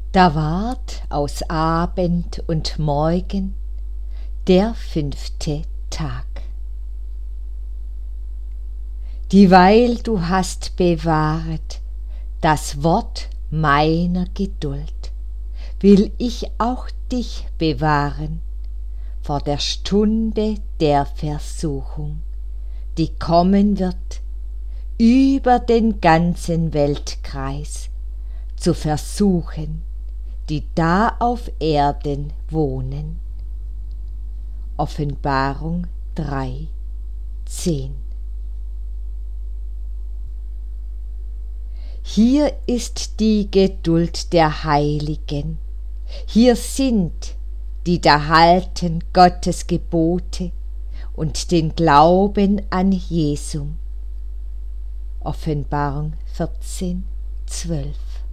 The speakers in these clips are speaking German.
Da ward aus Abend und Morgen der 5. Tag. Dieweil du hast bewahret das Wort meiner Geduld, will ich auch dich bewahren vor der Stunde der Versuchung, die kommen wird, über den ganzen Weltkreis zu versuchen, die da auf Erden wohnen. Offenbarung 3,10. Hier ist die Geduld der Heiligen, hier sind, die da halten Gottes Gebote und den Glauben an Jesum. Offenbarung 14,12.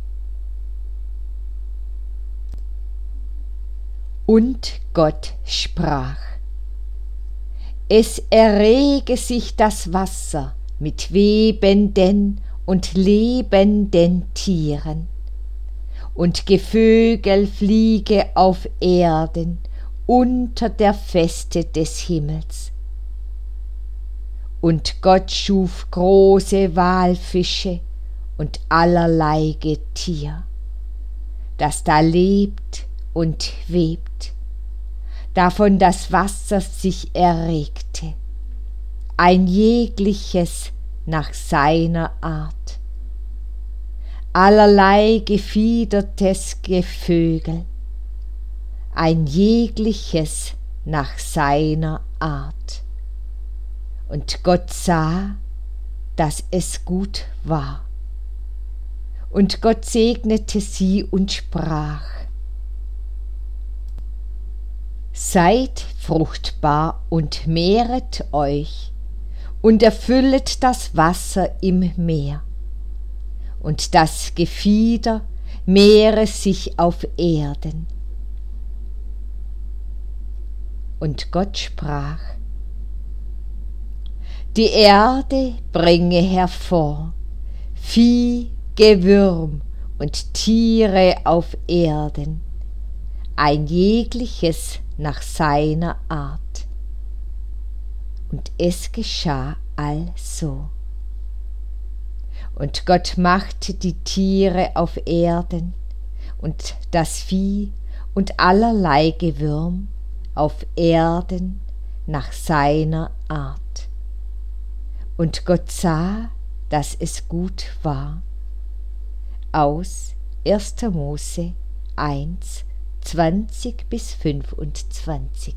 Und Gott sprach: Es errege sich das Wasser mit webenden und lebenden Tieren, und Gevögel fliege auf Erden unter der Feste des Himmels. Und Gott schuf große Walfische und allerlei Getier, das da lebt und webt, davon das Wasser sich erregte, ein jegliches nach seiner Art. Allerlei gefiedertes Gevögel, ein jegliches nach seiner Art. Und Gott sah, dass es gut war. Und Gott segnete sie und sprach: Seid fruchtbar und mehret euch und erfüllet das Wasser im Meer, und das Gefieder mehre sich auf Erden. Und Gott sprach: Die Erde bringe hervor Vieh, Gewürm und Tiere auf Erden, ein jegliches nach seiner Art. Und es geschah also. Und Gott machte die Tiere auf Erden und das Vieh und allerlei Gewürm auf Erden nach seiner Art. Und Gott sah, dass es gut war. Aus 1. Mose 1, 20-25.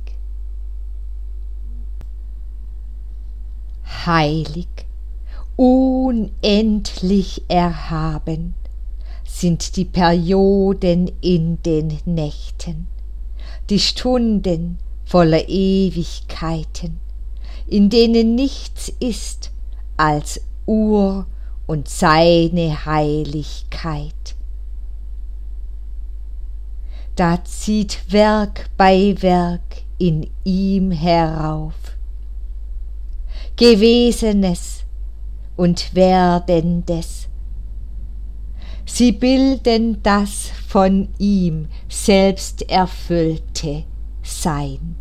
Heilig, unendlich erhaben sind die Perioden in den Nächten, die Stunden voller Ewigkeiten, in denen nichts ist als Ur und seine Heiligkeit. Da zieht Werk bei Werk in ihm herauf, Gewesenes und Werdendes. Sie bilden das von ihm selbst erfüllte Sein.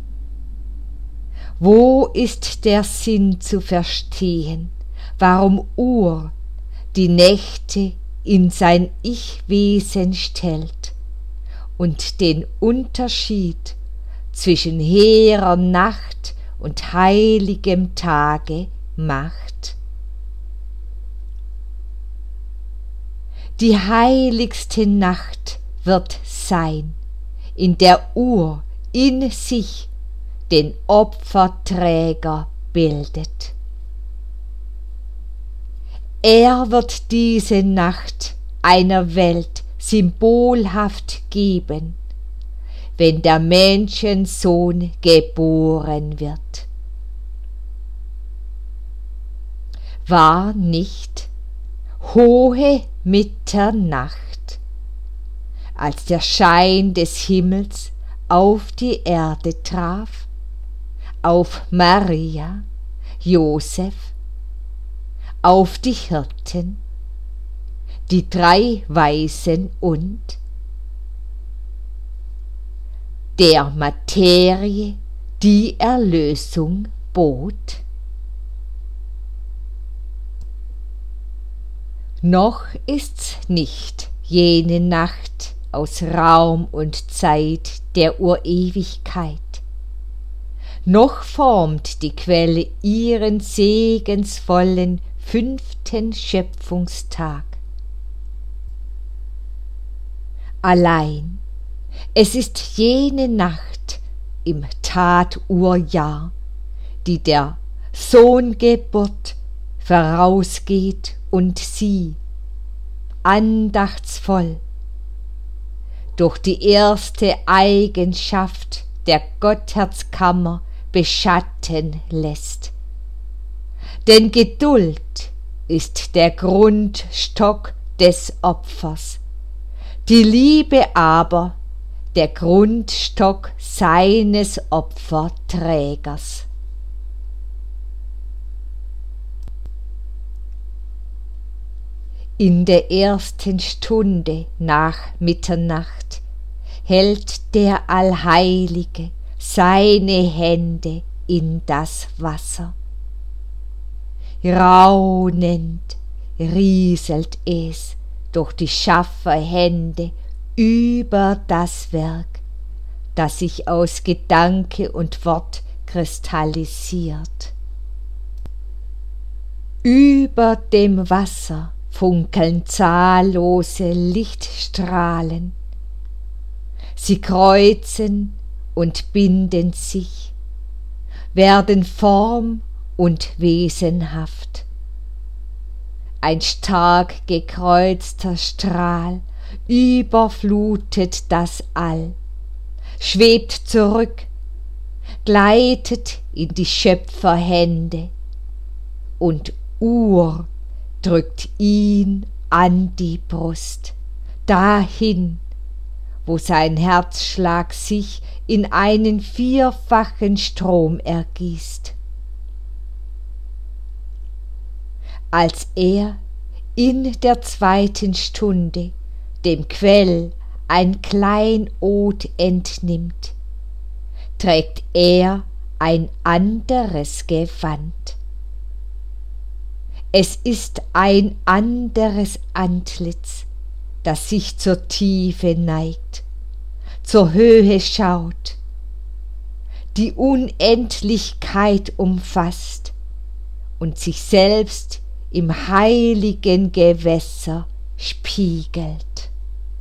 Wo ist der Sinn zu verstehen, warum Ur die Nächte in sein Ich-Wesen stellt und den Unterschied zwischen hehrer Nacht und heiligem Tage macht? Die heiligste Nacht wird sein, in der Ur in sich den Opferträger bildet. Er wird diese Nacht einer Welt symbolhaft geben, wenn der Menschensohn geboren wird. War nicht hohe Mitternacht, als der Schein des Himmels auf die Erde traf, auf Maria, Josef, auf die Hirten, die 3 Weisen und der Materie die Erlösung bot? Noch ist's nicht jene Nacht aus Raum und Zeit der Urewigkeit, noch formt die Quelle ihren segensvollen 5. Schöpfungstag. Allein es ist jene Nacht im Taturjahr, die der Sohngeburt vorausgeht und sie, andachtsvoll, durch die erste Eigenschaft der Gottherzkammer beschatten lässt. Denn Geduld ist der Grundstock des Opfers, die Liebe aber der Grundstock seines Opferträgers. In der ersten Stunde nach Mitternacht hält der Allheilige seine Hände in das Wasser. Raunend rieselt es durch die Schafferhände über das Werk, das sich aus Gedanke und Wort kristallisiert. Über dem Wasser funkeln zahllose Lichtstrahlen. Sie kreuzen und binden sich, werden Form und wesenhaft. Ein stark gekreuzter Strahl überflutet das All, schwebt zurück, gleitet in die Schöpferhände und Ur drückt ihn an die Brust, dahin, wo sein Herzschlag sich in einen 4-fachen Strom ergießt. Als er in der 2. Stunde dem Quell ein Kleinod entnimmt, trägt er ein anderes Gewand. Es ist ein anderes Antlitz, das sich zur Tiefe neigt, zur Höhe schaut, die Unendlichkeit umfasst und sich selbst im heiligen Gewässer spiegelt.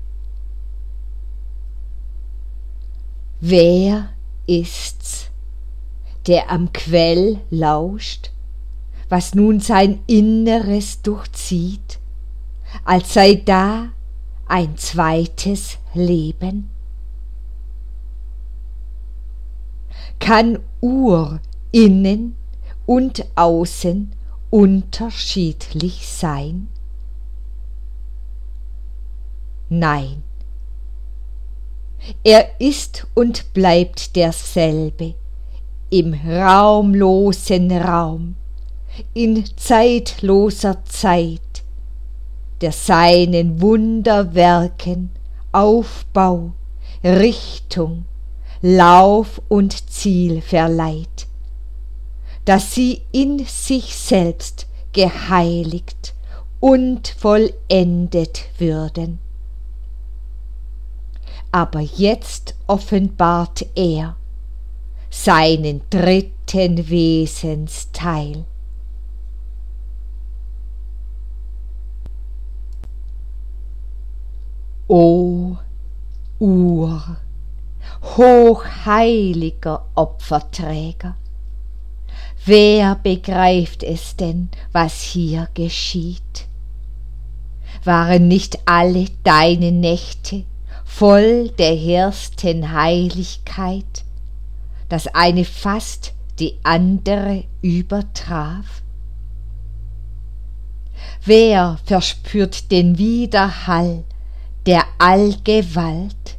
Wer ist's, der am Quell lauscht, was nun sein Inneres durchzieht, als sei da ein zweites Leben? Kann Ur innen und außen unterschiedlich sein? Nein, er ist und bleibt derselbe im raumlosen Raum, in zeitloser Zeit, der seinen Wunderwerken Aufbau, Richtung, Lauf und Ziel verleiht, dass sie in sich selbst geheiligt und vollendet würden. Aber jetzt offenbart er seinen 3. Wesensteil. O Ur, hochheiliger Opferträger, wer begreift es denn, was hier geschieht? Waren nicht alle deine Nächte voll der ersten Heiligkeit, dass eine fast die andere übertraf? Wer verspürt den Widerhall der Allgewalt?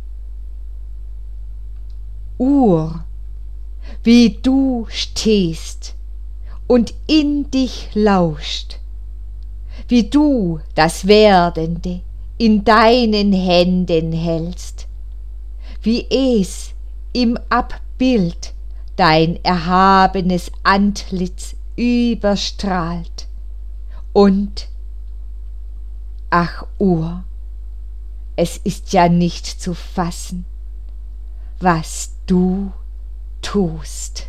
Ur, wie du stehst und in dich lauscht, wie du das Werdende in deinen Händen hältst, wie es im Abbild dein erhabenes Antlitz überstrahlt. Und, ach Uhr, es ist ja nicht zu fassen, was du tust.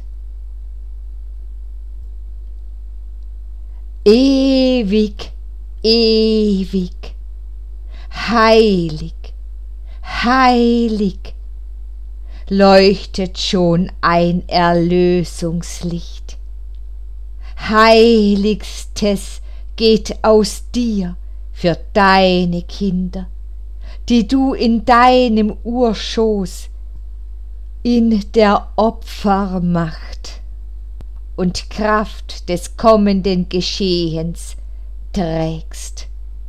Ewig, ewig, heilig, heilig, leuchtet schon ein Erlösungslicht. Heiligstes geht aus dir für deine Kinder, die du in deinem Urschoß in der Opfermacht und Kraft des kommenden Geschehens trägst.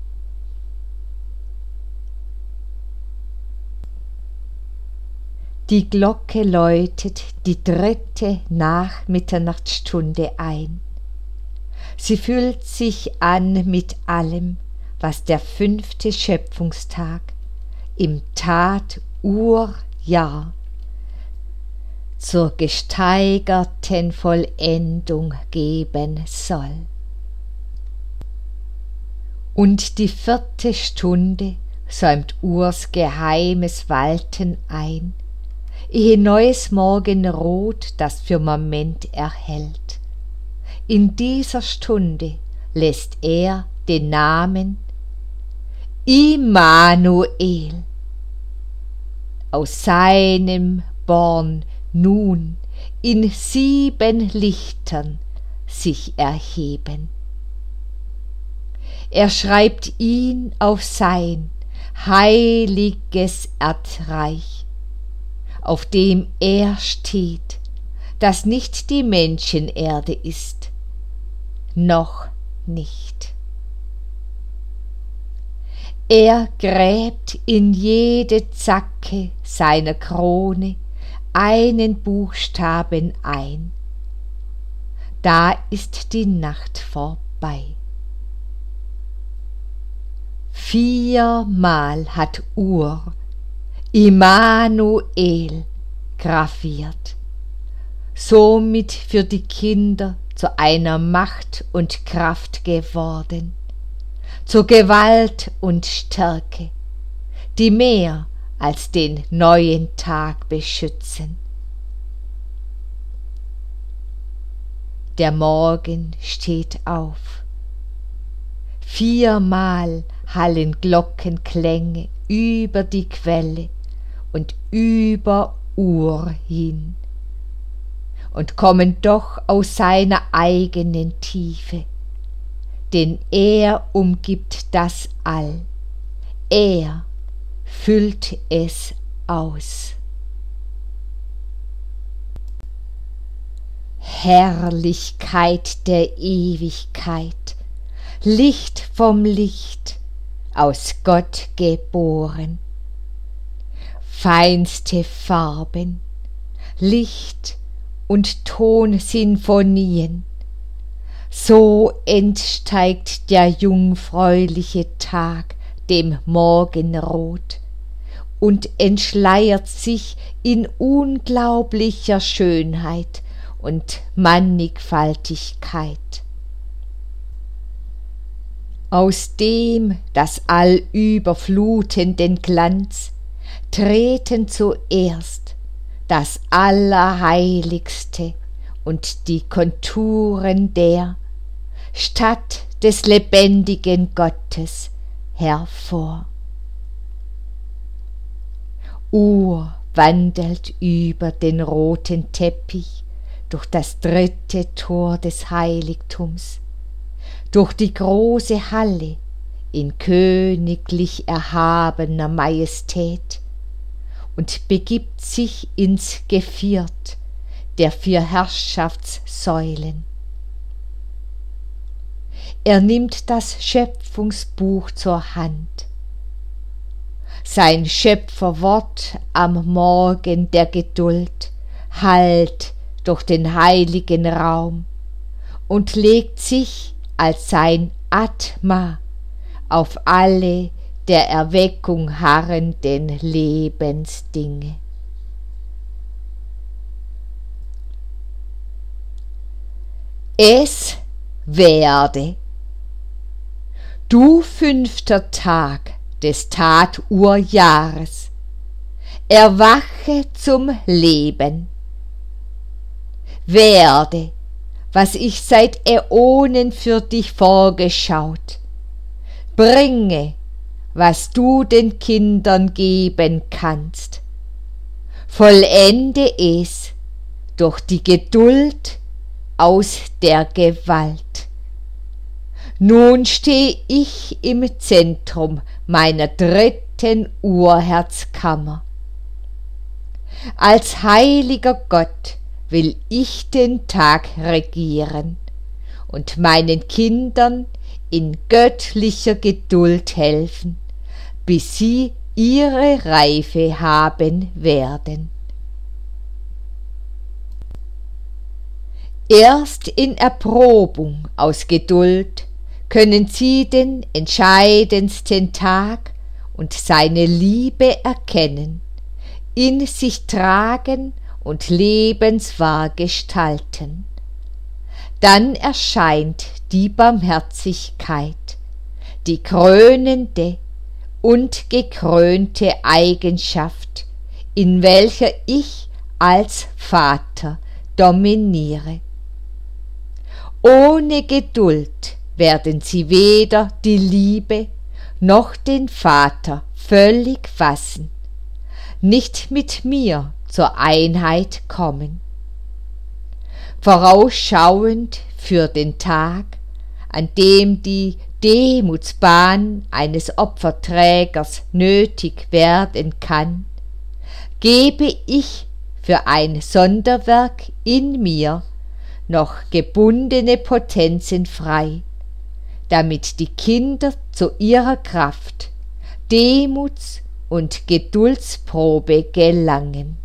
Die Glocke läutet die 3. Nachmitternachtsstunde ein. Sie füllt sich an mit allem, was der 5. Schöpfungstag im Tat-Urjahr zur gesteigerten Vollendung geben soll. Und die 4. Stunde säumt Urs geheimes Walten ein, ehe neues Morgenrot das Firmament erhellt. In dieser Stunde lässt er den Namen Immanuel aus seinem Born nun in 7 Lichtern sich erheben. Er schreibt ihn auf sein heiliges Erdreich, auf dem er steht, das nicht die Menschenerde ist, noch nicht. Er gräbt in jede Zacke seiner Krone einen Buchstaben ein. Da ist die Nacht vorbei. 4-mal hat Ur Immanuel graviert, somit für die Kinder zu einer Macht und Kraft geworden, zur Gewalt und Stärke, die mehr als den neuen Tag beschützen. Der Morgen steht auf. 4-mal hallen Glockenklänge über die Quelle und über Ur hin und kommen doch aus seiner eigenen Tiefe, denn er umgibt das All, er füllt es aus. Herrlichkeit der Ewigkeit, Licht vom Licht, aus Gott geboren, feinste Farben, Licht und Tonsinfonien, so entsteigt der jungfräuliche Tag dem Morgenrot und entschleiert sich in unglaublicher Schönheit und Mannigfaltigkeit. Aus dem das All überflutenden Glanz treten zuerst das Allerheiligste und die Konturen der Stadt des lebendigen Gottes hervor. Ur wandelt über den roten Teppich durch das 3. Tor des Heiligtums, durch die große Halle in königlich erhabener Majestät und begibt sich ins Geviert der 4 Herrschaftssäulen. Er nimmt das Schöpfungsbuch zur Hand. Sein Schöpferwort am Morgen der Geduld hallt durch den heiligen Raum und legt sich als sein Atma auf alle der Erweckung harrenden Lebensdinge. Es werde. Du 5. Tag des Taturjahres, erwache zum Leben. Werde, was ich seit Äonen für dich vorgeschaut. Bringe, was du den Kindern geben kannst. Vollende es durch die Geduld aus der Gewalt. Nun steh ich im Zentrum meiner 3. Urherzkammer. Als heiliger Gott will ich den Tag regieren und meinen Kindern in göttlicher Geduld helfen, bis sie ihre Reife haben werden. Erst in Erprobung aus Geduld können sie den entscheidendsten Tag und seine Liebe erkennen, in sich tragen und lebenswahr gestalten. Dann erscheint die Barmherzigkeit, die krönende und gekrönte Eigenschaft, in welcher ich als Vater dominiere. Ohne Geduld werden sie weder die Liebe noch den Vater völlig fassen, nicht mit mir zur Einheit kommen. Vorausschauend für den Tag, an dem die Demutsbahn eines Opferträgers nötig werden kann, gebe ich für ein Sonderwerk in mir noch gebundene Potenzen frei, damit die Kinder zu ihrer Kraft, Demuts- und Geduldsprobe gelangen.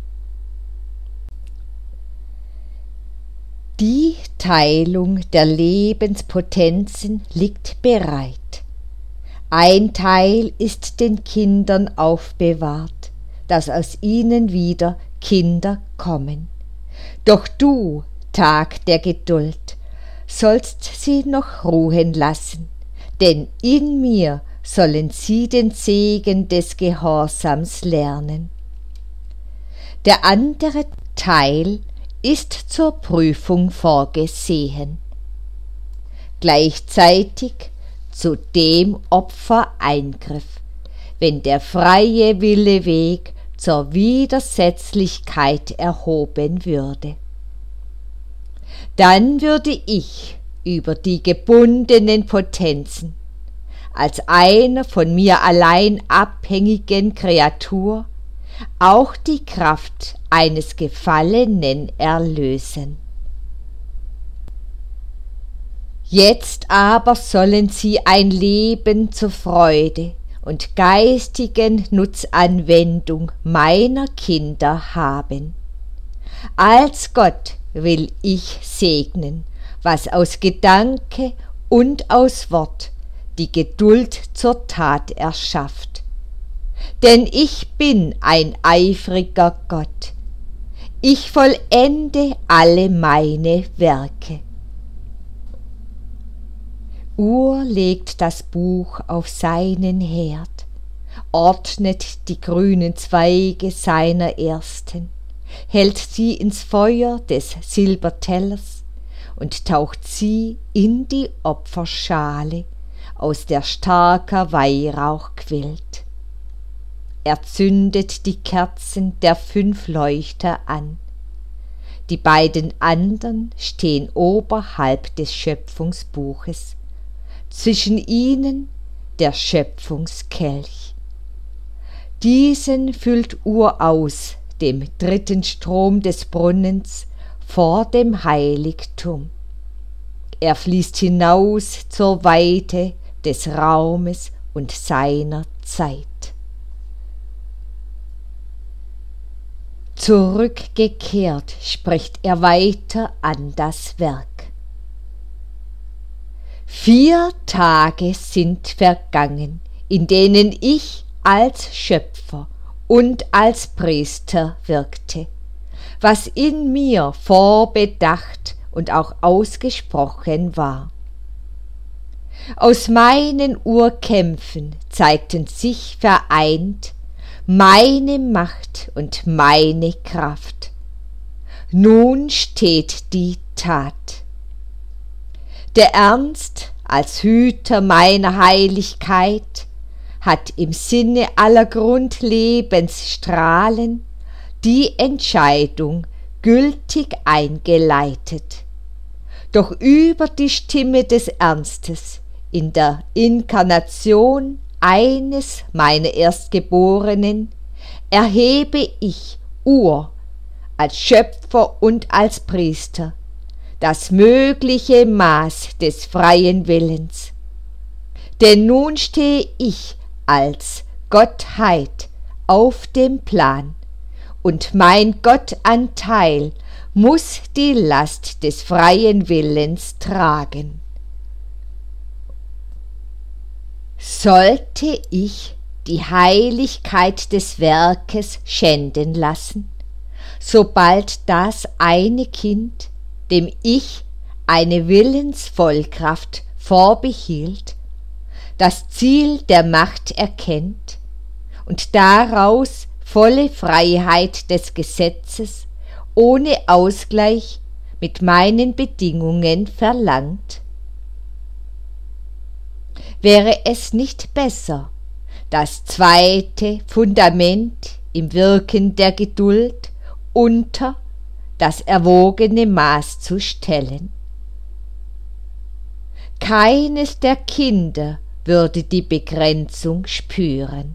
Die Teilung der Lebenspotenzen liegt bereit. Ein Teil ist den Kindern aufbewahrt, dass aus ihnen wieder Kinder kommen. Doch du, Tag der Geduld, sollst sie noch ruhen lassen, denn in mir sollen sie den Segen des Gehorsams lernen. Der andere Teil ist zur Prüfung vorgesehen. Gleichzeitig zu dem Opfereingriff, wenn der freie Willeweg zur Widersetzlichkeit erhoben würde. Dann würde ich über die gebundenen Potenzen als einer von mir allein abhängigen Kreatur auch die Kraft eines Gefallenen erlösen. Jetzt aber sollen sie ein Leben zur Freude und geistigen Nutzanwendung meiner Kinder haben. Als Gott will ich segnen, was aus Gedanke und aus Wort die Geduld zur Tat erschafft. Denn ich bin ein eifriger Gott. Ich vollende alle meine Werke. Ur legt das Buch auf seinen Herd, ordnet die grünen Zweige seiner ersten, hält sie ins Feuer des Silbertellers und taucht sie in die Opferschale, aus der starker Weihrauch quillt. Er zündet die Kerzen der 5 Leuchter an. Die beiden andern stehen oberhalb des Schöpfungsbuches, zwischen ihnen der Schöpfungskelch. Diesen füllt Ur aus dem 3. Strom des Brunnens vor dem Heiligtum. Er fließt hinaus zur Weite des Raumes und seiner Zeit. Zurückgekehrt spricht er weiter an das Werk. 4 Tage sind vergangen, in denen ich als Schöpfer und als Priester wirkte. Was in mir vorbedacht und auch ausgesprochen war. Aus meinen Urkämpfen zeigten sich vereint meine Macht und meine Kraft. Nun steht die Tat. Der Ernst als Hüter meiner Heiligkeit hat im Sinne aller Grundlebensstrahlen die Entscheidung gültig eingeleitet. Doch über die Stimme des Ernstes in der Inkarnation eines meiner Erstgeborenen erhebe ich als Schöpfer und als Priester das mögliche Maß des freien Willens. Denn nun stehe ich als Gottheit auf dem Plan, und mein Gottanteil muss die Last des freien Willens tragen. Sollte ich die Heiligkeit des Werkes schänden lassen, sobald das eine Kind, dem ich eine Willensvollkraft vorbehielt, das Ziel der Macht erkennt und daraus volle Freiheit des Gesetzes ohne Ausgleich mit meinen Bedingungen verlangt? Wäre es nicht besser, das zweite Fundament im Wirken der Geduld unter das erwogene Maß zu stellen? Keines der Kinder würde die Begrenzung spüren.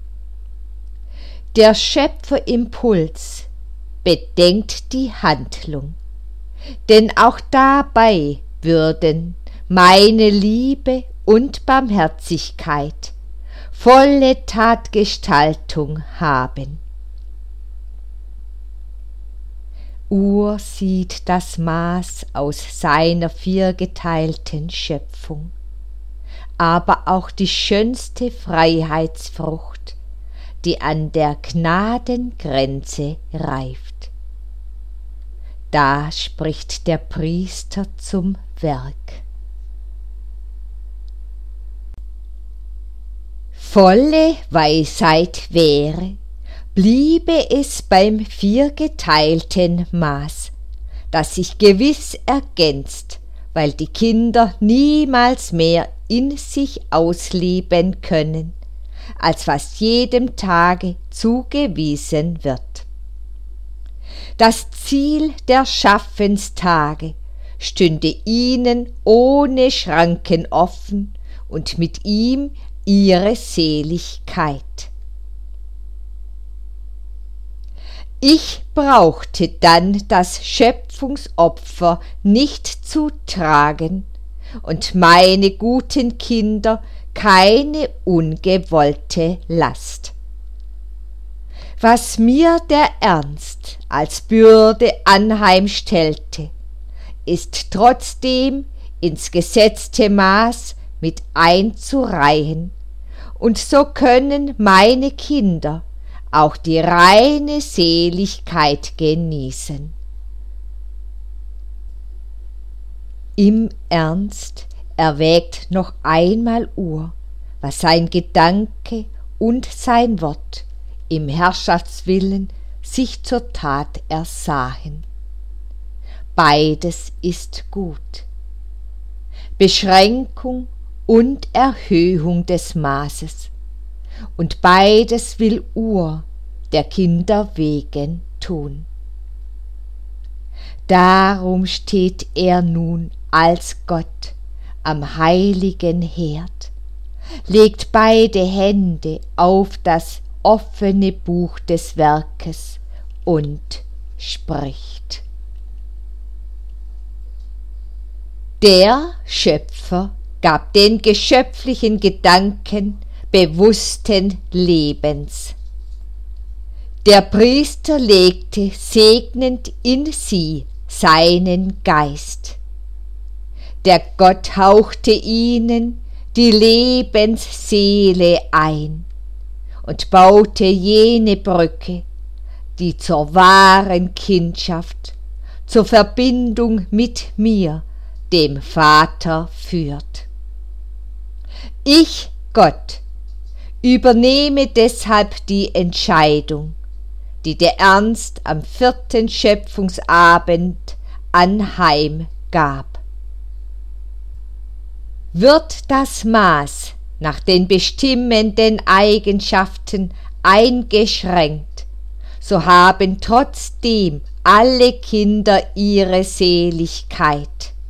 Der Schöpferimpuls bedenkt die Handlung, denn auch dabei würden meine Liebe und Barmherzigkeit volle Tatgestaltung haben. Sieht das Maß aus seiner viergeteilten Schöpfung, aber auch die schönste Freiheitsfrucht, die an der Gnadengrenze reift. Da spricht der Priester zum Werk. Volle Weisheit wäre, bliebe es beim viergeteilten Maß, das sich gewiss ergänzt, weil die Kinder niemals mehr in sich ausleben können, als was jedem Tage zugewiesen wird. Das Ziel der Schaffenstage stünde ihnen ohne Schranken offen und mit ihm ihre Seligkeit. Ich brauchte dann das Schöpfungsopfer nicht zu tragen und meine guten Kinder keine ungewollte Last. Was mir der Ernst als Bürde anheimstellte, ist trotzdem ins gesetzte Maß mit einzureihen, und so können meine Kinder auch die reine Seligkeit genießen. Im Ernst erwägt noch einmal was sein Gedanke und sein Wort im Herrschaftswillen sich zur Tat ersahen. Beides ist gut. Beschränkung und Erhöhung des Maßes, und beides will der Kinder wegen tun. Darum steht er nun als Gott am heiligen Herd, legt beide Hände auf das offene Buch des Werkes und spricht. Der Schöpfer gab den geschöpflichen Gedanken bewussten Lebens. Der Priester legte segnend in sie seinen Geist. Der Gott hauchte ihnen die Lebensseele ein und baute jene Brücke, die zur wahren Kindschaft, zur Verbindung mit mir, dem Vater, führt. Ich, Gott, übernehme deshalb die Entscheidung, die der Ernst am 4. Schöpfungsabend anheimgab. Wird das Maß nach den bestimmenden Eigenschaften eingeschränkt, so haben trotzdem alle Kinder ihre Seligkeit.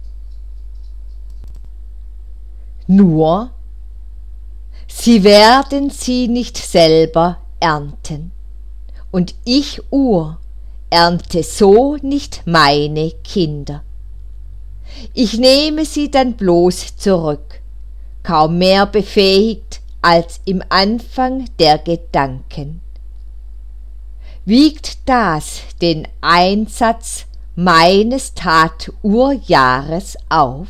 Nur, sie werden sie nicht selber ernten, und ich, ernte so nicht meine Kinder. Ich nehme sie dann bloß zurück, kaum mehr befähigt als im Anfang der Gedanken. Wiegt das den Einsatz meines Taturjahres auf?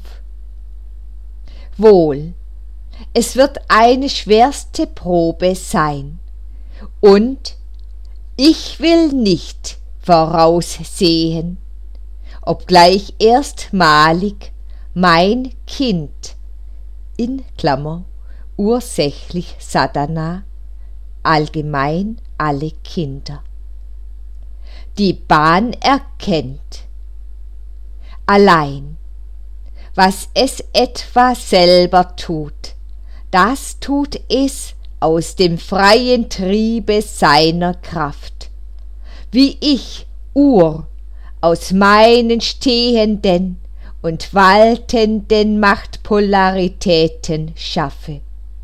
Wohl, es wird eine schwerste Probe sein, und ich will nicht voraussehen, obgleich erstmalig mein Kind, in Klammer, ursächlich Sadhana, allgemein alle Kinder, die Bahn erkennt. Allein, was es etwa selber tut, das tut es aus dem freien Triebe seiner Kraft, wie ich, aus meinen stehenden und waltenden Machtpolaritäten schaffe.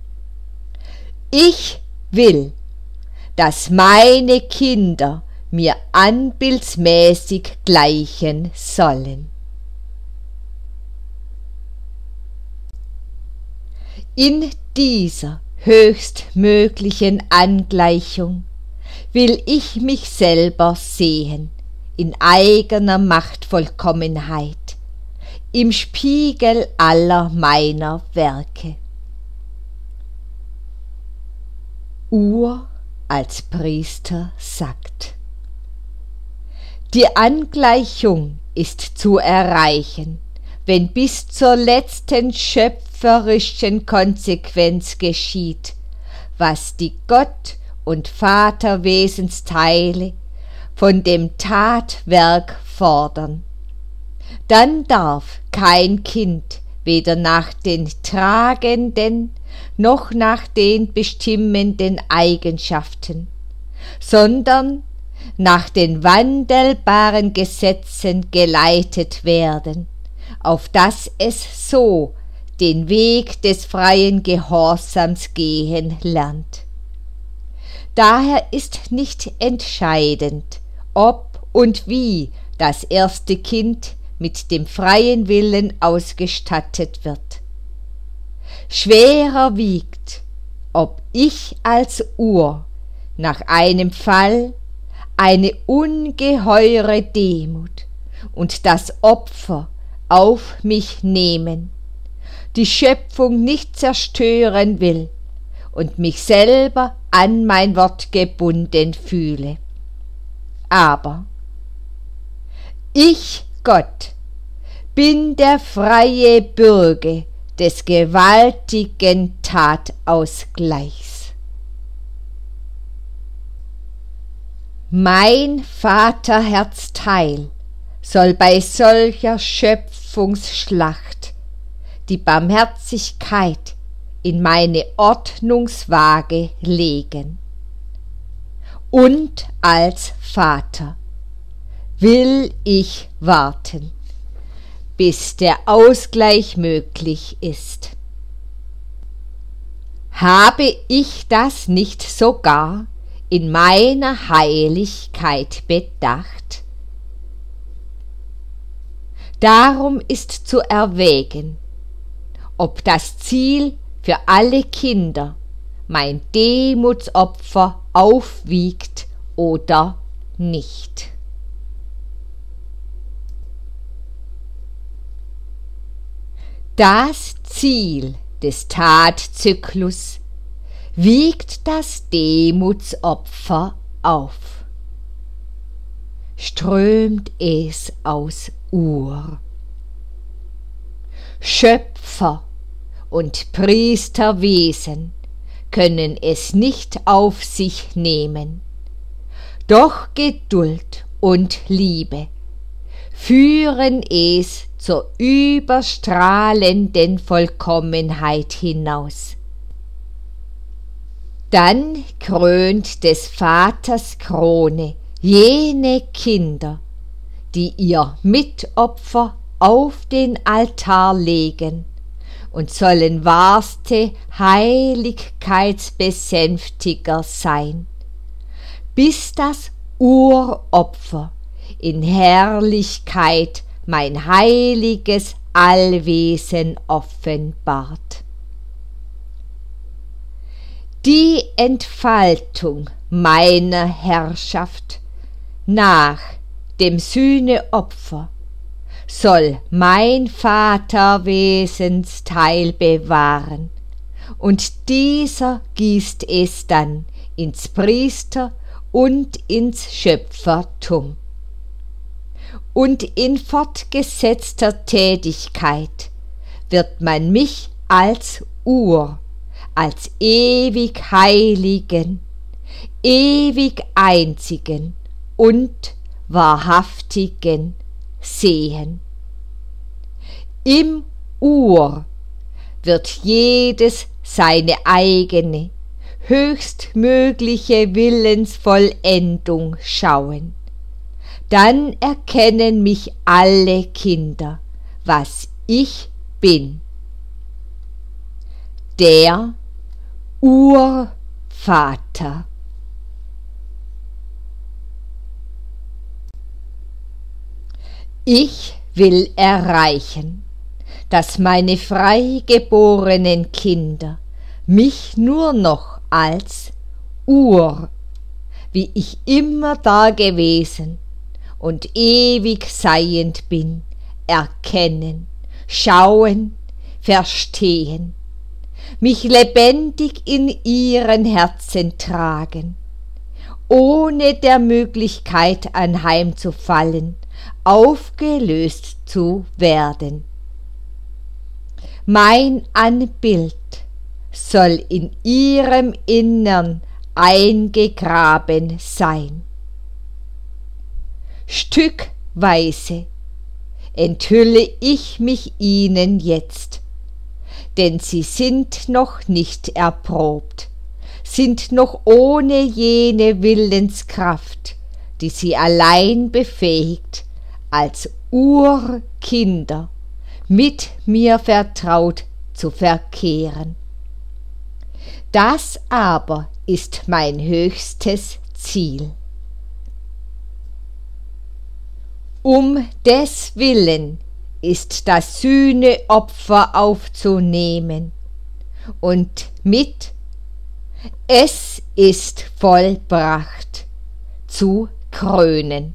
Ich will, dass meine Kinder mir anbildsmäßig gleichen sollen. In dieser höchstmöglichen Angleichung will ich mich selber sehen, in eigener Machtvollkommenheit, im Spiegel aller meiner Werke. Als Priester sagt: Die Angleichung ist zu erreichen, wenn bis zur letzten schöpferischen Konsequenz geschieht, was die Gott- und Vaterwesensteile von dem Tatwerk fordern. Dann darf kein Kind weder nach den tragenden noch nach den bestimmenden Eigenschaften, sondern nach den wandelbaren Gesetzen geleitet werden, auf dass es so den Weg des freien Gehorsams gehen lernt. Daher ist nicht entscheidend, ob und wie das erste Kind mit dem freien Willen ausgestattet wird. Schwerer wiegt, ob ich als nach einem Fall eine ungeheure Demut und das Opfer auf mich nehmen, die Schöpfung nicht zerstören will und mich selber an mein Wort gebunden fühle. Aber ich, Gott, bin der freie Bürger des gewaltigen Tatausgleichs. Mein Vaterherzteil soll bei solcher Schöpfungsschlacht die Barmherzigkeit in meine Ordnungswaage legen. Und als Vater will ich warten, bis der Ausgleich möglich ist. Habe ich das nicht sogar in meiner Heiligkeit bedacht? Darum ist zu erwägen, ob das Ziel für alle Kinder mein Demutsopfer aufwiegt oder nicht. Das Ziel des Tatzyklus wiegt das Demutsopfer auf. strömt es aus Ur. Schöpfer und Priesterwesen können es nicht auf sich nehmen, doch Geduld und Liebe führen es zur überstrahlenden Vollkommenheit hinaus. Dann krönt des Vaters Krone jene Kinder, die ihr Mitopfer auf den Altar legen und sollen wahrste Heiligkeitsbesänftiger sein, bis das Uropfer in Herrlichkeit mein heiliges Allwesen offenbart. Die Entfaltung meiner Herrschaft nach dem Sühneopfer soll mein Vaterwesensteil bewahren, und dieser gießt es dann ins Priester- und ins Schöpfertum. Und in fortgesetzter Tätigkeit wird man mich als als ewig Heiligen, ewig Einzigen und Wahrhaftigen sehen. Im wird jedes seine eigene, höchstmögliche Willensvollendung schauen. Dann erkennen mich alle Kinder, was ich bin. Der Urvater. Ich will erreichen, dass meine freigeborenen Kinder mich nur noch als wie ich immer dagewesen und ewig seiend bin, erkennen, schauen, verstehen, mich lebendig in ihren Herzen tragen, ohne der Möglichkeit anheimzufallen, aufgelöst zu werden. Mein Anbild soll in ihrem Innern eingegraben sein. Stückweise enthülle ich mich ihnen jetzt, denn sie sind noch nicht erprobt, sind noch ohne jene Willenskraft, die sie allein befähigt, als Urkinder mit mir vertraut zu verkehren. Das aber ist mein höchstes Ziel. Um des Willen ist das Sühneopfer aufzunehmen und mit es ist vollbracht zu krönen.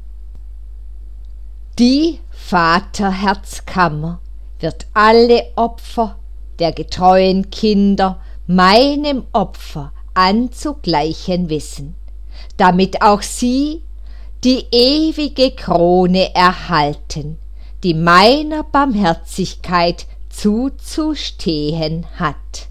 Die Vaterherzkammer wird alle Opfer der getreuen Kinder meinem Opfer anzugleichen wissen, damit auch sie die ewige Krone erhalten, die meiner Barmherzigkeit zuzustehen hat.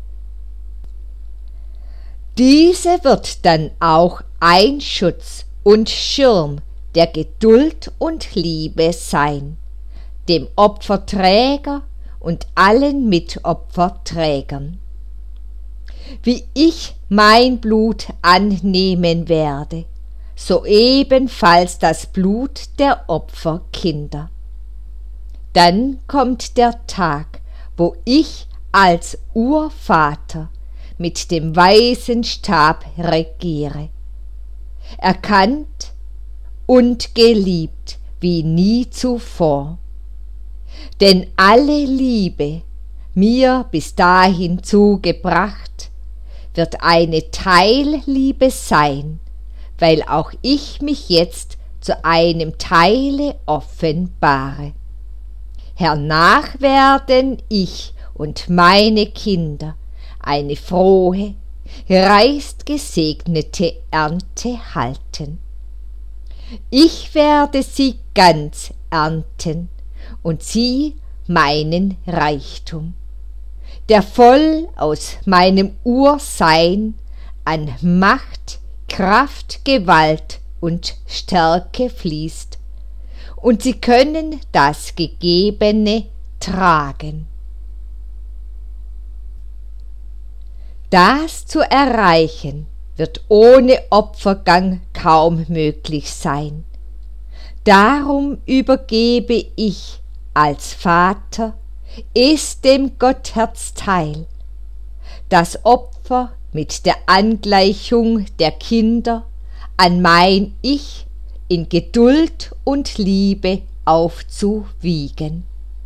Diese wird dann auch ein Schutz und Schirm der Geduld und Liebe sein, dem Opferträger und allen Mitopferträgern. Wie ich mein Blut annehmen werde, so ebenfalls das Blut der Opferkinder. Dann kommt der Tag, wo ich als Urvater mit dem weisen Stab regiere, erkannt und geliebt wie nie zuvor. Denn alle Liebe, mir bis dahin zugebracht, wird eine Teilliebe sein, weil auch ich mich jetzt zu einem Teile offenbare. Hernach werden ich und meine Kinder eine frohe, reichst gesegnete Ernte halten. Ich werde sie ganz ernten und sie meinen Reichtum, der voll aus meinem Ursein an Macht, Kraft, Gewalt und Stärke fließt, und sie können das Gegebene tragen. Das zu erreichen wird ohne Opfergang kaum möglich sein. Darum übergebe ich als Vater es dem Gottherzteil, das Opfer mit der Angleichung der Kinder an mein Ich in Geduld und Liebe aufzuwiegen.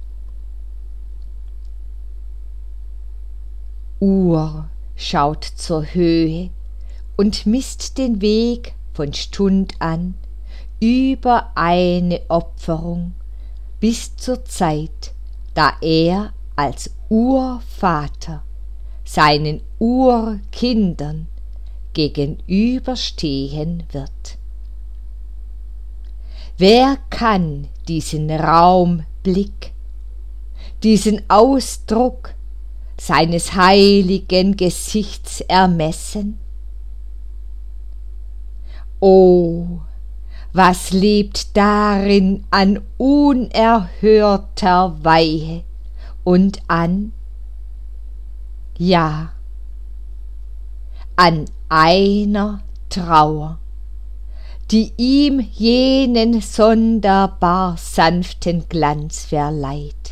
Ur schaut zur Höhe und misst den Weg von Stund an über eine Opferung bis zur Zeit, da er als Urvater seinen Urkindern gegenüberstehen wird. Wer kann diesen Raumblick, diesen Ausdruck seines heiligen Gesichts ermessen? O, was lebt darin an unerhörter Weihe und an einer Trauer, die ihm jenen sonderbar sanften Glanz verleiht.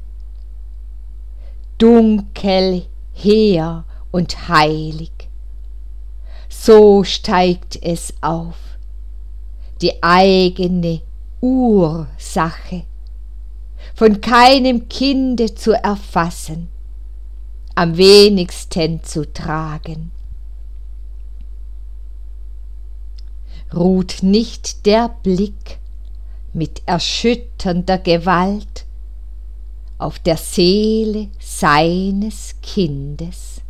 Dunkel, hehr und heilig, so steigt es auf, die eigene Ursache, von keinem Kinde zu erfassen, am wenigsten zu tragen. Ruht nicht der Blick mit erschütternder Gewalt auf der Seele seines Kindes?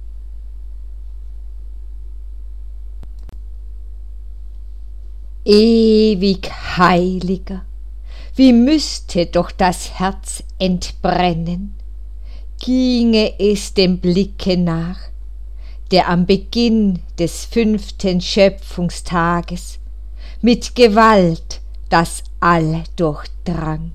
Ewig Heiliger, wie müsste doch das Herz entbrennen, ginge es dem Blicke nach, der am Beginn des 5. Schöpfungstages mit Gewalt das All durchdrang.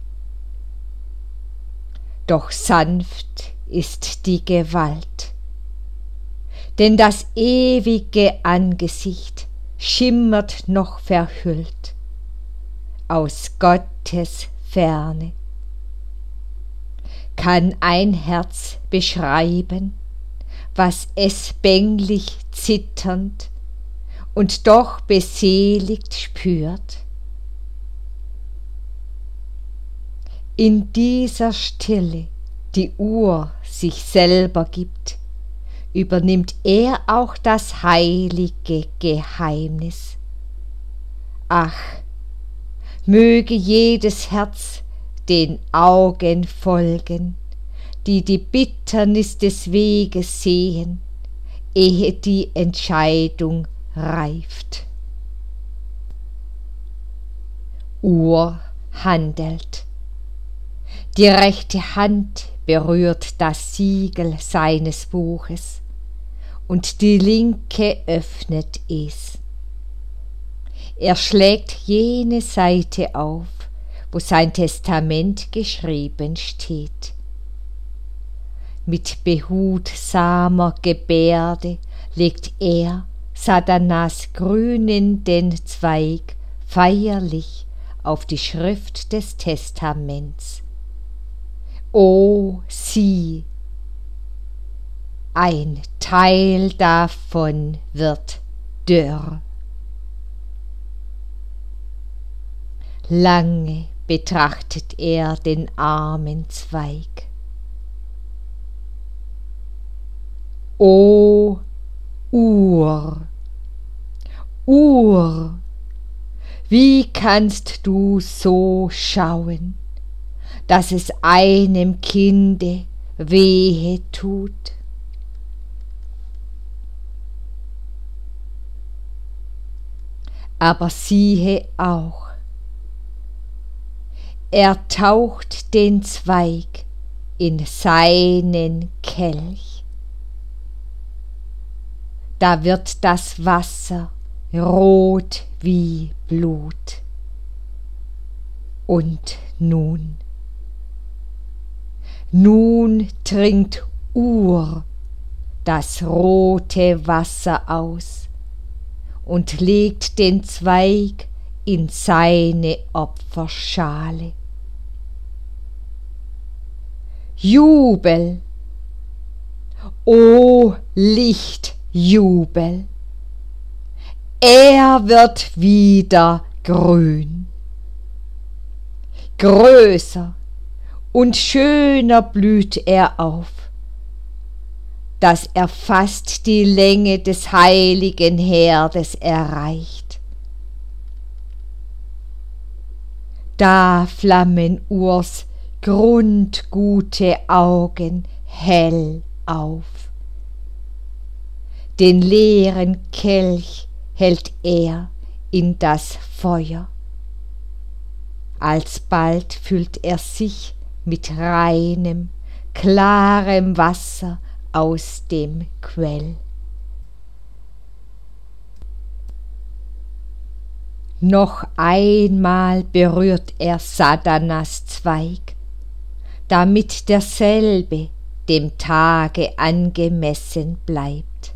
Doch sanft ist die Gewalt, denn das ewige Angesicht schimmert noch verhüllt aus Gottes Ferne. Kann ein Herz beschreiben, was es bänglich zitternd und doch beseligt spürt? In dieser Stille, die Uhr sich selber gibt, übernimmt er auch das heilige Geheimnis. Ach, möge jedes Herz den Augen folgen, die die Bitternis des Weges sehen, ehe die Entscheidung reift. Ur handelt. Die rechte Hand berührt das Siegel seines Buches und die linke öffnet es. Er schlägt jene Seite auf, wo sein Testament geschrieben steht. Mit behutsamer Gebärde legt er Satanas grünenden Zweig feierlich auf die Schrift des Testaments. O sieh, ein Teil davon wird dürr. Lange betrachtet er den armen Zweig. O Ur, Ur, wie kannst du so schauen, dass es einem Kinde wehe tut? Aber siehe auch, er taucht den Zweig in seinen Kelch. Da wird das Wasser rot wie Blut. Und nun trinkt Ur das rote Wasser aus und legt den Zweig in seine Opferschale. Jubel, o Lichtjubel, er wird wieder grün. Größer und schöner blüht er auf, dass er fast die Länge des heiligen Herdes erreicht. Da flammen Urs grundgute Augen hell auf. Den leeren Kelch hält er in das Feuer. Alsbald füllt er sich mit reinem, klarem Wasser aus dem Quell. Noch einmal berührt er Sadanas Zweig, damit derselbe dem Tage angemessen bleibt.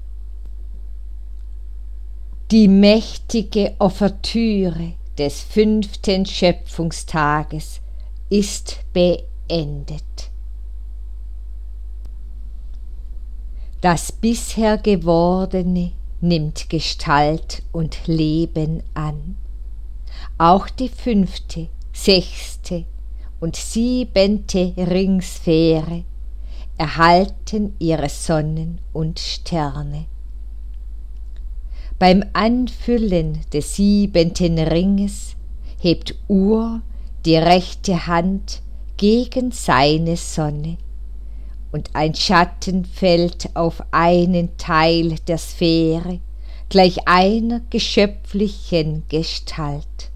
Die mächtige Offertüre des 5. Schöpfungstages ist beendet. Das bisher Gewordene nimmt Gestalt und Leben an. Auch die 5., 6. und 7. Ringsphäre erhalten ihre Sonnen und Sterne. Beim Anfüllen des 7. Ringes hebt Ur die rechte Hand gegen seine Sonne, und ein Schatten fällt auf einen Teil der Sphäre, gleich einer geschöpflichen Gestalt.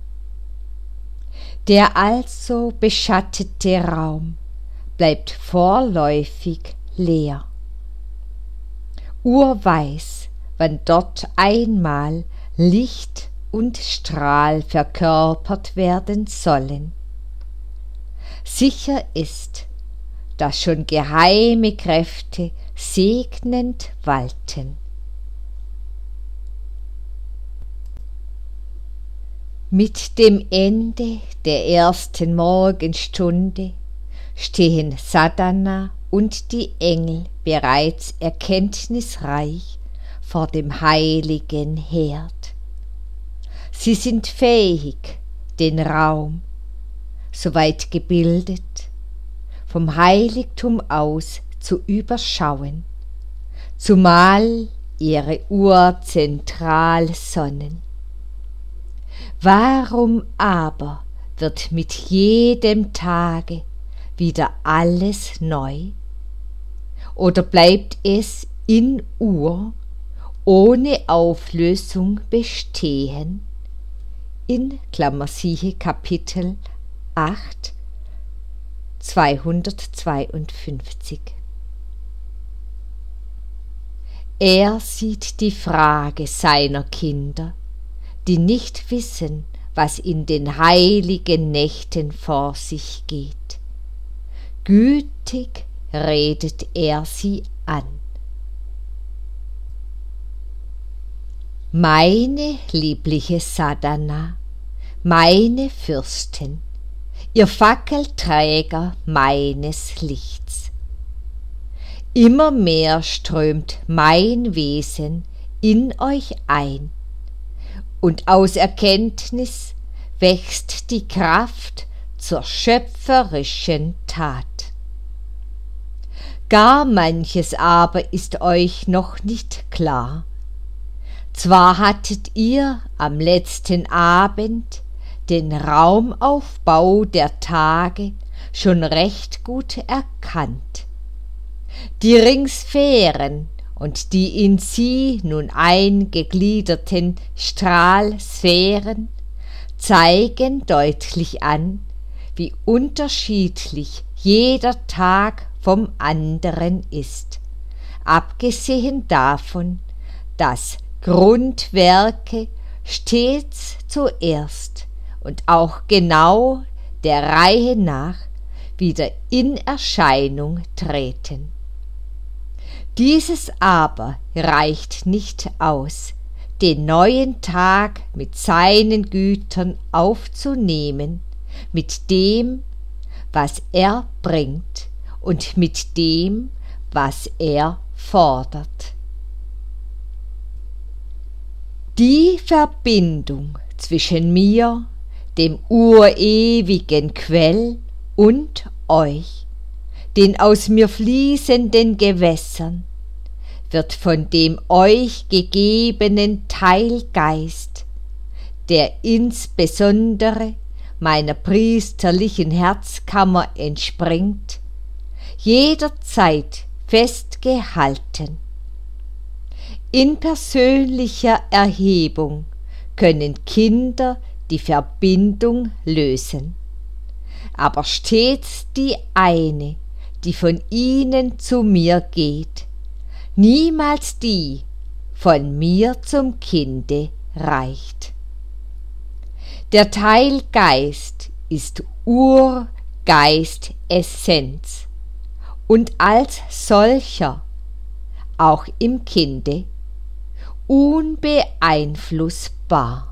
Der also beschattete Raum bleibt vorläufig leer. Ur weiß, wann dort einmal Licht und Strahl verkörpert werden sollen. Sicher ist, dass schon geheime Kräfte segnend walten. Mit dem Ende der ersten Morgenstunde stehen Sadhana und die Engel bereits erkenntnisreich vor dem heiligen Herd. Sie sind fähig, den Raum, soweit gebildet, vom Heiligtum aus zu überschauen, zumal ihre Urzentralsonnen. Warum aber wird mit jedem Tage wieder alles neu? Oder bleibt es in Ur ohne Auflösung bestehen? In siehe Kapitel 8, 252. Er sieht die Frage seiner Kinder, die nicht wissen, was in den heiligen Nächten vor sich geht. Gütig redet er sie an. Meine liebliche Sadhana, meine Fürsten, ihr Fackelträger meines Lichts. Immer mehr strömt mein Wesen in euch ein, und aus Erkenntnis wächst die Kraft zur schöpferischen Tat. Gar manches aber ist euch noch nicht klar. Zwar hattet ihr am letzten Abend den Raumaufbau der Tage schon recht gut erkannt. Die Ringsphären und die in sie nun eingegliederten Strahlsphären zeigen deutlich an, wie unterschiedlich jeder Tag vom anderen ist, abgesehen davon, dass Grundwerke stets zuerst und auch genau der Reihe nach wieder in Erscheinung treten. Dieses aber reicht nicht aus, den neuen Tag mit seinen Gütern aufzunehmen, mit dem, was er bringt und mit dem, was er fordert. Die Verbindung zwischen mir, dem urewigen Quell, und euch, den aus mir fließenden Gewässern, wird von dem euch gegebenen Teilgeist, der insbesondere meiner priesterlichen Herzkammer entspringt, jederzeit festgehalten. In persönlicher Erhebung können Kinder die Verbindung lösen, aber stets die eine, die von ihnen zu mir geht, niemals die von mir zum Kinde reicht. Der Teilgeist ist Urgeist-Essenz und als solcher auch im Kinde unbeeinflussbar.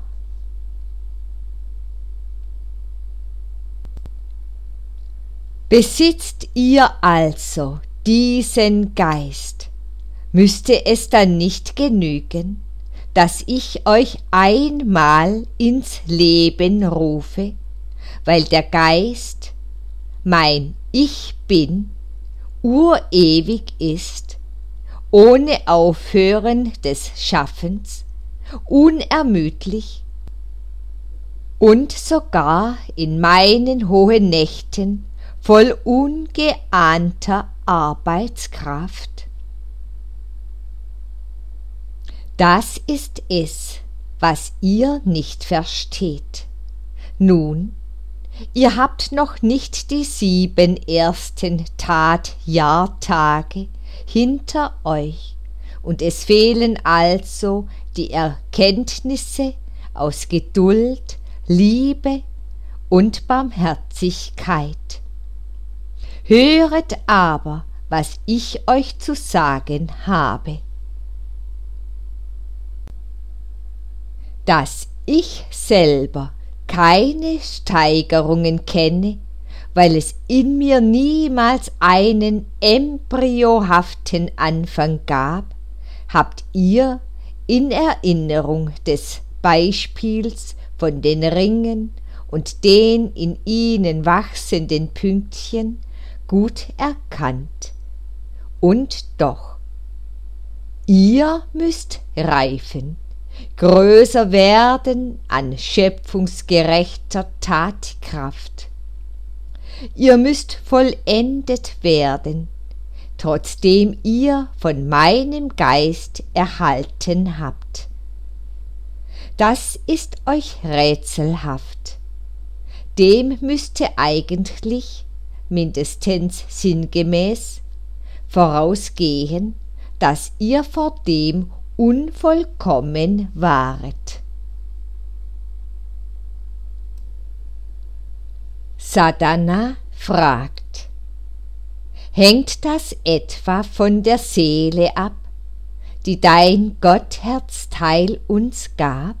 Besitzt ihr also diesen Geist, müsste es dann nicht genügen, dass ich euch einmal ins Leben rufe, weil der Geist, mein Ich Bin, urewig ist, ohne Aufhören des Schaffens, unermüdlich und sogar in meinen hohen Nächten voll ungeahnter Arbeitskraft? Das ist es, was ihr nicht versteht. Nun, ihr habt noch nicht die 7 ersten Tatjahrtage hinter euch, und es fehlen also die Erkenntnisse aus Geduld, Liebe und Barmherzigkeit. Höret aber, was ich euch zu sagen habe. Dass ich selber keine Steigerungen kenne, weil es in mir niemals einen embryohaften Anfang gab, habt ihr in Erinnerung des Beispiels von den Ringen und den in ihnen wachsenden Pünktchen gut erkannt. Und doch, ihr müsst reifen, größer werden an schöpfungsgerechter Tatkraft. Ihr müsst vollendet werden, trotzdem ihr von meinem Geist erhalten habt. Das ist euch rätselhaft. Dem müsste eigentlich, mindestens sinngemäß, vorausgehen, dass ihr vor dem unvollkommen waret. Sadhana fragt: Hängt das etwa von der Seele ab, die dein Gottherzteil uns gab?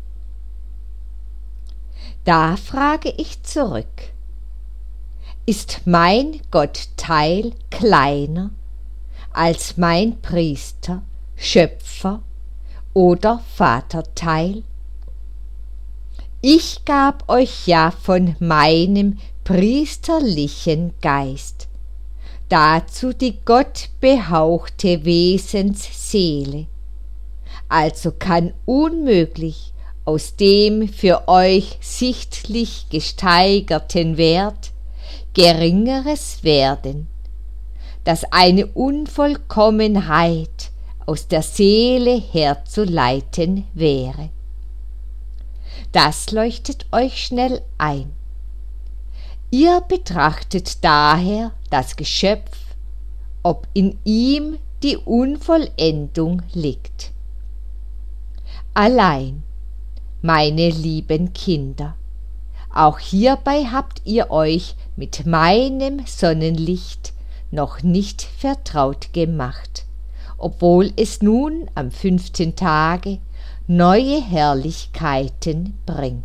Da frage ich zurück: Ist mein Gottteil kleiner als mein Priester, Schöpfer oder Vaterteil? Ich gab euch ja von meinem priesterlichen Geist, dazu die gottbehauchte Wesensseele. Also kann unmöglich aus dem für euch sichtlich gesteigerten Wert Geringeres werden, das eine Unvollkommenheit aus der Seele herzuleiten wäre. Das leuchtet euch schnell ein. Ihr betrachtet daher das Geschöpf, ob in ihm die Unvollendung liegt. Allein, meine lieben Kinder, auch hierbei habt ihr euch mit meinem Sonnenlicht noch nicht vertraut gemacht, obwohl es nun am 5. Tage neue Herrlichkeiten bringt.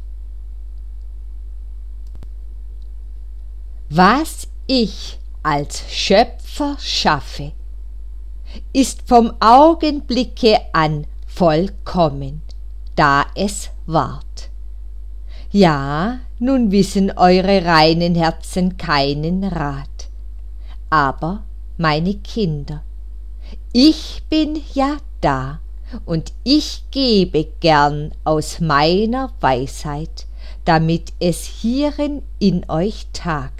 Was ich als Schöpfer schaffe, ist vom Augenblicke an vollkommen, da es ward. Ja, nun wissen eure reinen Herzen keinen Rat. Aber, meine Kinder, ich bin ja da, und ich gebe gern aus meiner Weisheit, damit es hierin in euch tagt.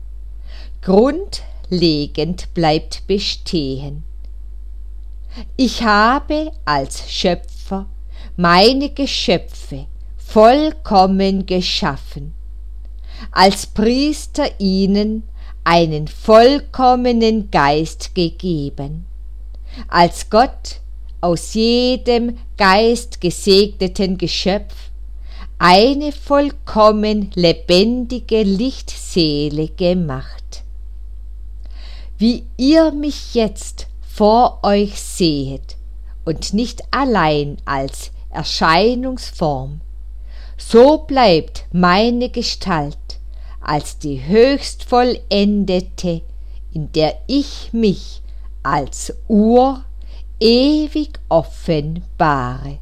Grundlegend bleibt bestehen. Ich habe als Schöpfer meine Geschöpfe vollkommen geschaffen, als Priester ihnen einen vollkommenen Geist gegeben, als Gott aus jedem geistgesegneten Geschöpf eine vollkommen lebendige Lichtseele gemacht. Wie ihr mich jetzt vor euch sehet und nicht allein als Erscheinungsform, so bleibt meine Gestalt als die höchst vollendete, in der ich mich als Ur ewig offenbare.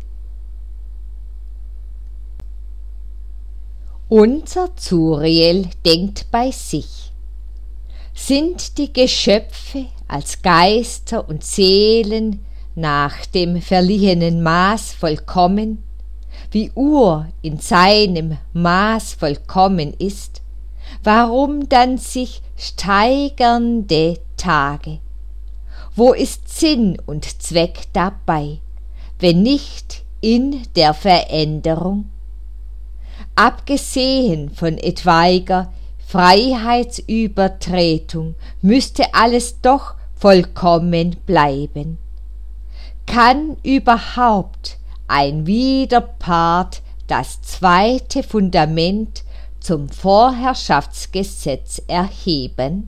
Unser Zuriel denkt bei sich: Sind die Geschöpfe als Geister und Seelen nach dem verliehenen Maß vollkommen, wie Ur in seinem Maß vollkommen ist, warum dann sich steigernde Tage? Wo ist Sinn und Zweck dabei, wenn nicht in der Veränderung? Abgesehen von etwaiger Freiheitsübertretung müsste alles doch vollkommen bleiben. Kann überhaupt ein Widerpart das zweite Fundament zum Vorherrschaftsgesetz erheben?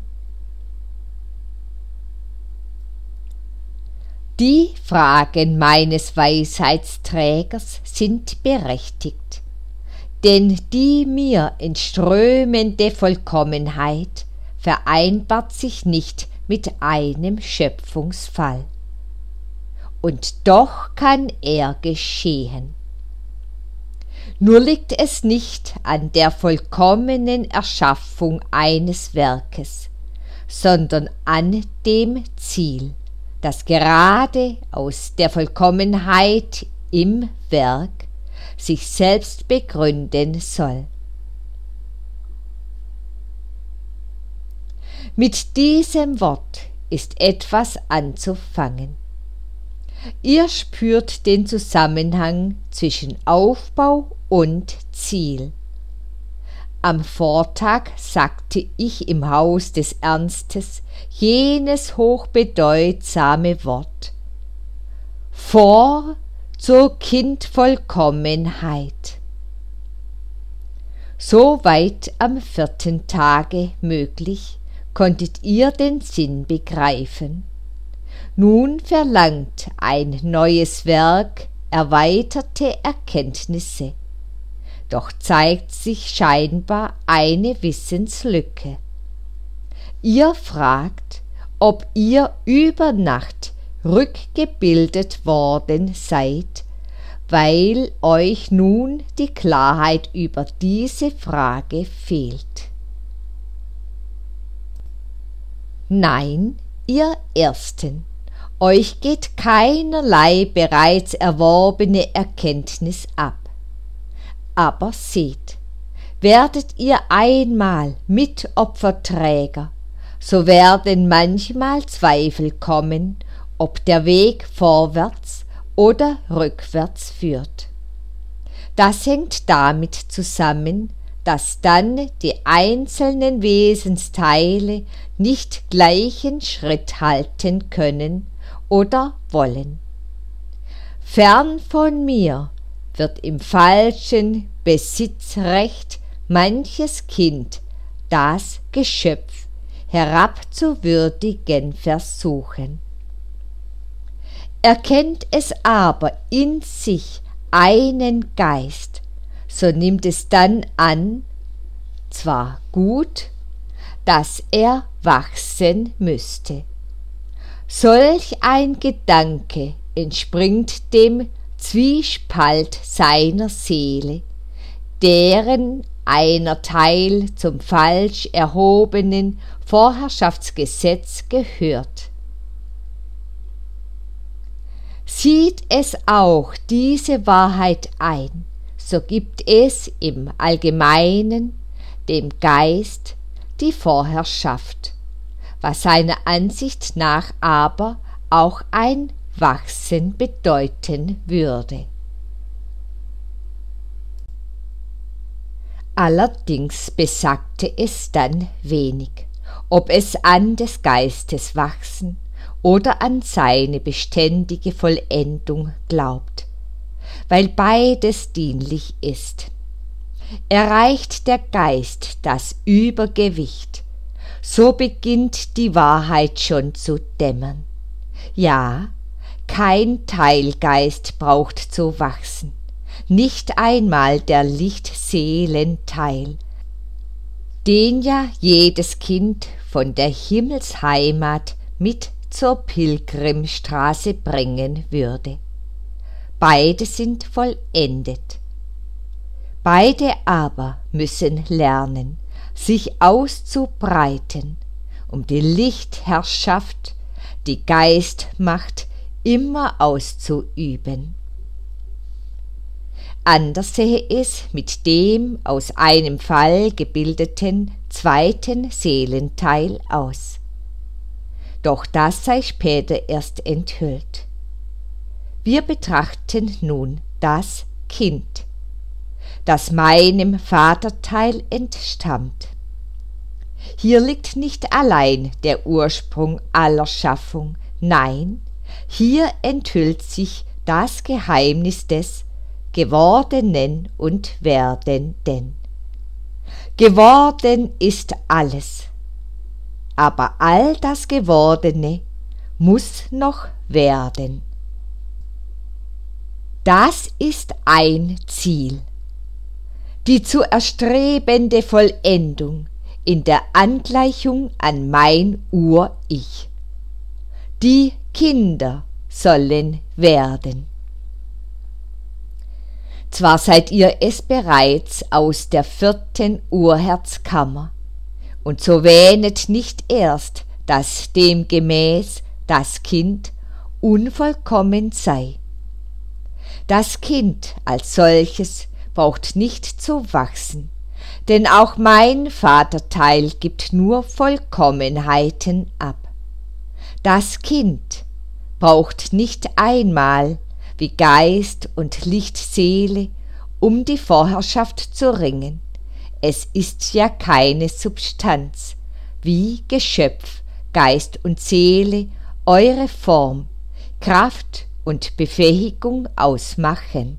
Die Fragen meines Weisheitsträgers sind berechtigt, denn die mir entströmende Vollkommenheit vereinbart sich nicht mit einem Schöpfungsfall. Und doch kann er geschehen. Nur liegt es nicht an der vollkommenen Erschaffung eines Werkes, sondern an dem Ziel, das gerade aus der Vollkommenheit im Werk sich selbst begründen soll. Mit diesem Wort ist etwas anzufangen. Ihr spürt den Zusammenhang zwischen Aufbau und Ziel. Am Vortag sagte ich im Haus des Ernstes jenes hochbedeutsame Wort: Vor zur Kindvollkommenheit. Soweit am 4. Tage möglich, konntet ihr den Sinn begreifen. Nun verlangt ein neues Werk erweiterte Erkenntnisse. Doch zeigt sich scheinbar eine Wissenslücke. Ihr fragt, ob ihr über Nacht rückgebildet worden seid, weil euch nun die Klarheit über diese Frage fehlt. Nein, ihr Ersten, euch geht keinerlei bereits erworbene Erkenntnis ab. Aber seht, werdet ihr einmal Mitopferträger, so werden manchmal Zweifel kommen, ob der Weg vorwärts oder rückwärts führt. Das hängt damit zusammen, dass dann die einzelnen Wesensteile nicht gleichen Schritt halten können oder wollen. Fern von mir wird im falschen Besitzrecht manches Kind das Geschöpf herabzuwürdigen versuchen. Erkennt es aber in sich einen Geist, so nimmt es dann an, zwar gut, dass er wachsen müsste. Solch ein Gedanke entspringt dem Zwiespalt seiner Seele, deren einer Teil zum falsch erhobenen Vorherrschaftsgesetz gehört. Sieht es auch diese Wahrheit ein, so gibt es im Allgemeinen dem Geist die Vorherrschaft, was seiner Ansicht nach aber auch ein Wachsen bedeuten würde. Allerdings besagte es dann wenig, ob es an des Geistes Wachsen oder an seine beständige Vollendung glaubt, weil beides dienlich ist. Erreicht der Geist das Übergewicht, so beginnt die Wahrheit schon zu dämmern. Ja, kein Teilgeist braucht zu wachsen, nicht einmal der Lichtseelenteil, den ja jedes Kind von der Himmelsheimat mit zur Pilgrimstraße bringen würde. Beide sind vollendet. Beide aber müssen lernen, sich auszubreiten, um die Lichtherrschaft, die Geistmacht immer auszuüben. Anders sähe es mit dem aus einem Fall gebildeten zweiten Seelenteil aus. Doch das sei später erst enthüllt. Wir betrachten nun das Kind, das meinem Vaterteil entstammt. Hier liegt nicht allein der Ursprung aller Schaffung, nein, hier enthüllt sich das Geheimnis des Gewordenen und Werdenden. Geworden ist alles, aber all das Gewordene muss noch werden. Das ist ein Ziel, die zu erstrebende Vollendung in der Angleichung an mein Ur-Ich. Die Kinder sollen werden. Zwar seid ihr es bereits aus der 4. Urherzkammer, und so wähnet nicht erst, dass demgemäß das Kind unvollkommen sei. Das Kind als solches braucht nicht zu wachsen, denn auch mein Vaterteil gibt nur Vollkommenheiten ab. Das Kind braucht nicht einmal wie Geist und Lichtseele um die Vorherrschaft zu ringen. Es ist ja keine Substanz, wie Geschöpf, Geist und Seele eure Form, Kraft und Befähigung ausmachen.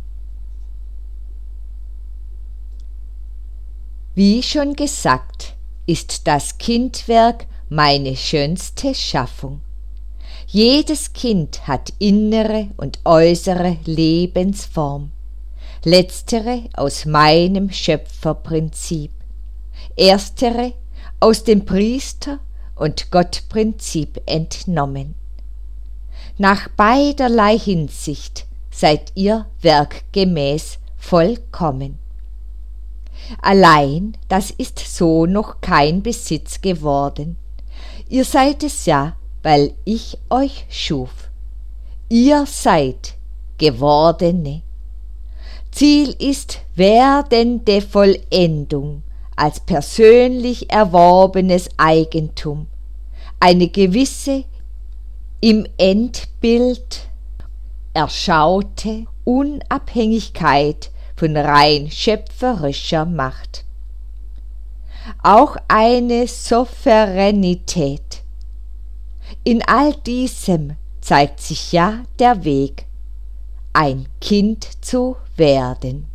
Wie schon gesagt, ist das Kindwerk meine schönste Schaffung. Jedes Kind hat innere und äußere Lebensform, letztere aus meinem Schöpferprinzip, erstere aus dem Priester- und Gottprinzip entnommen. Nach beiderlei Hinsicht seid ihr werkgemäß vollkommen. Allein das ist so noch kein Besitz geworden. Ihr seid es ja, weil ich euch schuf. Ihr seid Gewordene. Ziel ist werdende Vollendung als persönlich erworbenes Eigentum, eine gewisse im Endbild erschaute Unabhängigkeit von rein schöpferischer Macht. Auch eine Souveränität. In all diesem zeigt sich ja der Weg, ein Kind zu werden.